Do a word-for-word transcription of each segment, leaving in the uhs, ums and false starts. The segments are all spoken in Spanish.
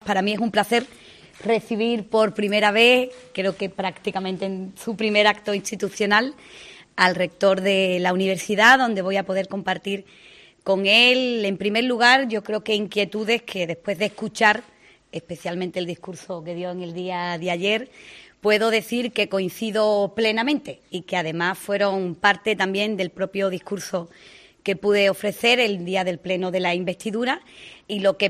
para mí es un placer recibir por primera vez, creo que prácticamente en su primer acto institucional, al rector de la universidad, donde voy a poder compartir con él, en primer lugar, yo creo que inquietudes que después de escuchar, especialmente el discurso que dio en el día de ayer, puedo decir que coincido plenamente y que además fueron parte también del propio discurso que pude ofrecer el día del pleno de la investidura y lo que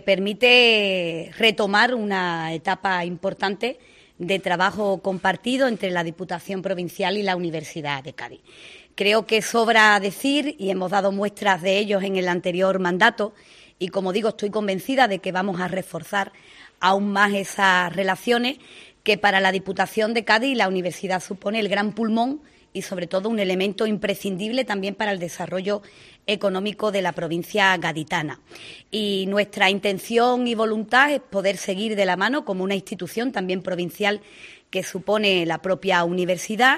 permite retomar una etapa importante de trabajo compartido entre la Diputación Provincial y la Universidad de Cádiz. Creo que sobra decir, y hemos dado muestras de ellos en el anterior mandato, y como digo, estoy convencida de que vamos a reforzar aún más esas relaciones, que para la Diputación de Cádiz la universidad supone el gran pulmón y sobre todo un elemento imprescindible también para el desarrollo económico de la provincia gaditana. Y nuestra intención y voluntad es poder seguir de la mano como una institución también provincial que supone la propia universidad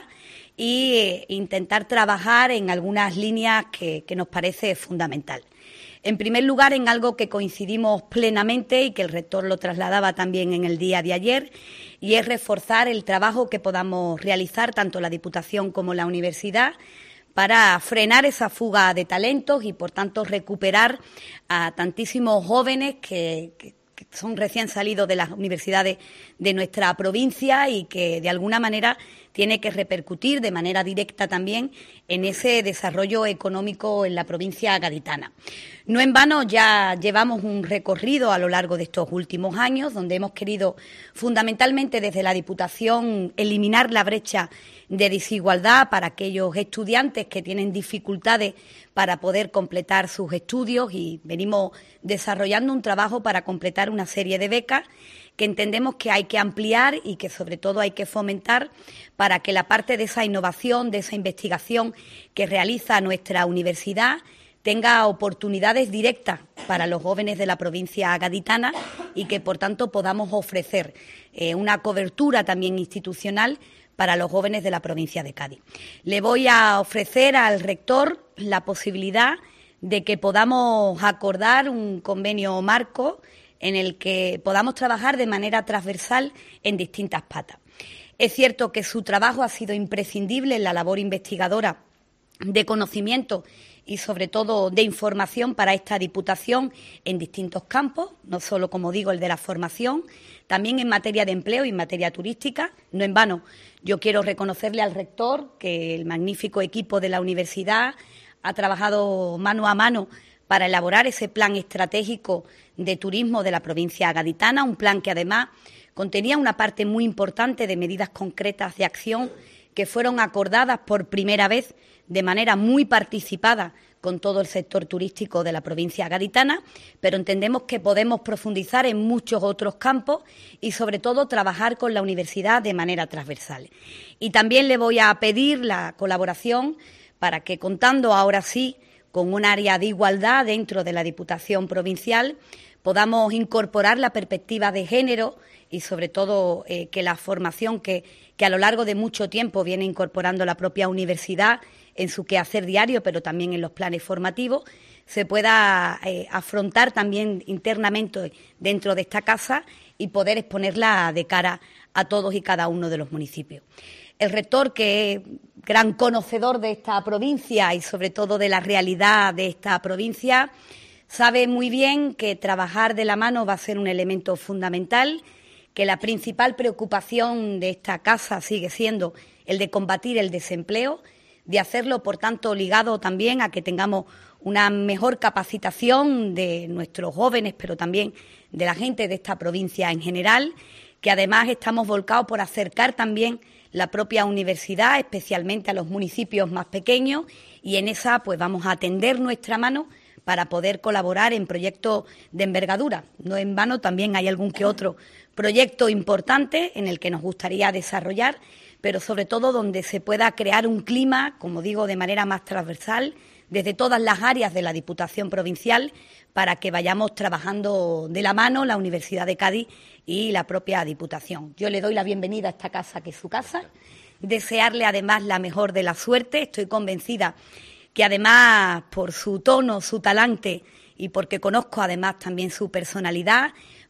y eh, intentar trabajar en algunas líneas que, que nos parece fundamental. En primer lugar, en algo que coincidimos plenamente y que el rector lo trasladaba también en el día de ayer, y es reforzar el trabajo que podamos realizar tanto la Diputación como la universidad para frenar esa fuga de talentos y, por tanto, recuperar a tantísimos jóvenes que, que, que son recién salidos de las universidades de nuestra provincia y que, de alguna manera, tiene que repercutir de manera directa también en ese desarrollo económico en la provincia gaditana. No en vano ya llevamos un recorrido a lo largo de estos últimos años donde hemos querido fundamentalmente desde la Diputación eliminar la brecha de desigualdad para aquellos estudiantes que tienen dificultades para poder completar sus estudios y venimos desarrollando un trabajo para completar una serie de becas que entendemos que hay que ampliar y que sobre todo hay que fomentar para que la parte de esa innovación, de esa investigación que realiza nuestra universidad tenga oportunidades directas para los jóvenes de la provincia gaditana y que, por tanto, podamos ofrecer eh, una cobertura también institucional para los jóvenes de la provincia de Cádiz. Le voy a ofrecer al rector la posibilidad de que podamos acordar un convenio marco en el que podamos trabajar de manera transversal en distintas patas. Es cierto que su trabajo ha sido imprescindible en la labor investigadora de conocimiento y, sobre todo, de información para esta Diputación en distintos campos, no solo, como digo, el de la formación, también en materia de empleo y en materia turística. No en vano, yo quiero reconocerle al rector que el magnífico equipo de la universidad ha trabajado mano a mano para elaborar ese plan estratégico de turismo de la provincia gaditana, un plan que además contenía una parte muy importante de medidas concretas de acción que fueron acordadas por primera vez de manera muy participada con todo el sector turístico de la provincia gaditana, pero entendemos que podemos profundizar en muchos otros campos y, sobre todo, trabajar con la universidad de manera transversal. Y también le voy a pedir la colaboración para que, contando ahora sí con un área de igualdad dentro de la Diputación Provincial, podamos incorporar la perspectiva de género y, sobre todo, eh, que la formación que, que a lo largo de mucho tiempo viene incorporando la propia universidad en su quehacer diario, pero también en los planes formativos, se pueda eh, afrontar también internamente dentro de esta casa y poder exponerla de cara a todos y cada uno de los municipios. El rector, que es gran conocedor de esta provincia y, sobre todo, de la realidad de esta provincia, sabe muy bien que trabajar de la mano va a ser un elemento fundamental, que la principal preocupación de esta casa sigue siendo el de combatir el desempleo, de hacerlo, por tanto, ligado también a que tengamos una mejor capacitación de nuestros jóvenes, pero también de la gente de esta provincia en general, que además estamos volcados por acercar también la propia universidad, especialmente a los municipios más pequeños, y en esa pues vamos a tender nuestra mano para poder colaborar en proyectos de envergadura. No en vano también hay algún que otro proyecto importante en el que nos gustaría desarrollar, pero sobre todo donde se pueda crear un clima, como digo, de manera más transversal, desde todas las áreas de la Diputación Provincial, para que vayamos trabajando de la mano la Universidad de Cádiz y la propia Diputación. Yo le doy la bienvenida a esta casa, que es su casa, desearle además la mejor de la suerte. Estoy convencida que además, por su tono, su talante y porque conozco además también su personalidad,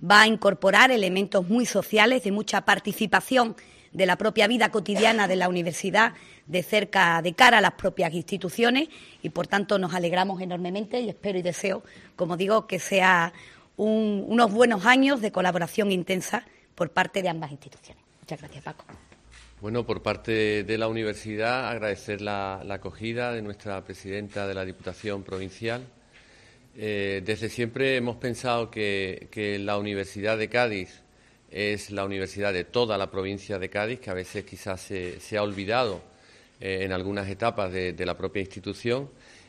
va a incorporar elementos muy sociales, de mucha participación de la propia vida cotidiana de la universidad, de cerca, de cara a las propias instituciones, y por tanto nos alegramos enormemente y espero y deseo, como digo, que sea un, unos buenos años de colaboración intensa por parte de ambas instituciones. Muchas gracias, Paco. Bueno, por parte de la universidad, agradecer la, la acogida de nuestra presidenta de la Diputación Provincial. Eh, desde siempre hemos pensado que, que la Universidad de Cádiz es la universidad de toda la provincia de Cádiz, que a veces quizás se, se ha olvidado eh, en algunas etapas de, de la propia institución,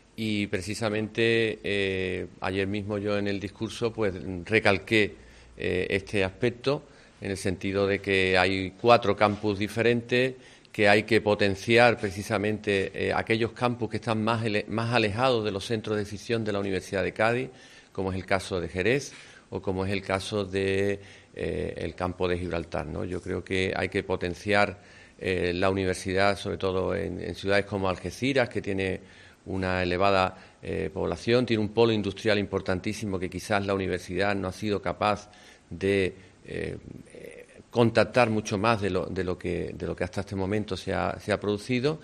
y precisamente eh, ayer mismo yo en el discurso pues recalqué eh, este aspecto, en el sentido de que hay cuatro campus diferentes, que hay que potenciar precisamente eh, aquellos campus que están más, más alejados de los centros de decisión de la Universidad de Cádiz, como es el caso de Jerez o como es el caso de eh, el campo de Gibraltar, ¿no? Yo creo que hay que potenciar eh, la universidad, sobre todo en, en ciudades como Algeciras, que tiene una elevada eh, población, tiene un polo industrial importantísimo que quizás la universidad no ha sido capaz de eh, contactar mucho más de lo, de lo que de lo que hasta este momento se ha, se ha producido,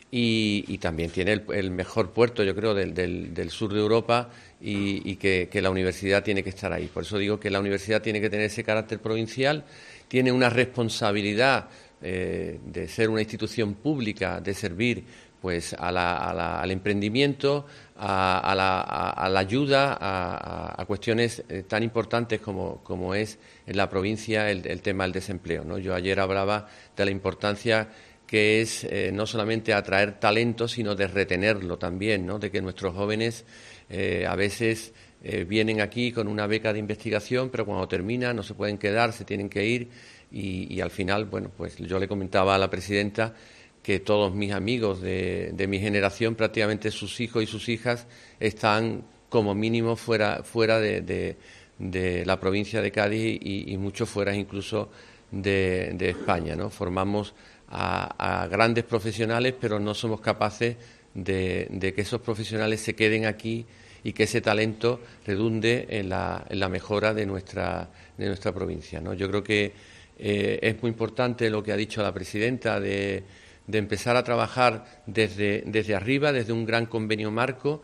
y, y también tiene el, el mejor puerto, yo creo, del, del, del sur de Europa, y, y que, que la universidad tiene que estar ahí. Por eso digo que la universidad tiene que tener ese carácter provincial, tiene una responsabilidad eh, de ser una institución pública, de servir pues a la, a la, al emprendimiento, a, a, la, a, a la ayuda a, a cuestiones eh, tan importantes como, como es en la provincia el, el tema del desempleo, ¿no? Yo ayer hablaba de la importancia que es eh, no solamente atraer talento, sino de retenerlo también, ¿no? De que nuestros jóvenes eh, a veces eh, vienen aquí con una beca de investigación, pero cuando terminan no se pueden quedar, se tienen que ir, y, y al final, bueno, pues yo le comentaba a la presidenta que todos mis amigos de, de mi generación, prácticamente sus hijos y sus hijas, están como mínimo fuera, fuera de, de, de la provincia de Cádiz, y, y muchos fuera incluso de, de España, ¿no? Formamos a, a grandes profesionales, pero no somos capaces de, de que esos profesionales se queden aquí y que ese talento redunde en la, en la mejora de nuestra, de nuestra provincia, ¿no? Yo creo que eh, es muy importante lo que ha dicho la presidenta de de empezar a trabajar desde, desde arriba, desde un gran convenio marco,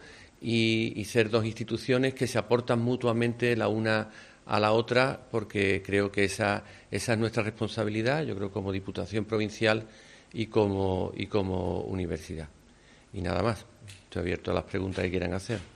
y, y ser dos instituciones que se aportan mutuamente la una a la otra, porque creo que esa, esa es nuestra responsabilidad, yo creo, como Diputación Provincial y como, y como universidad. Y nada más, estoy abierto a las preguntas que quieran hacer.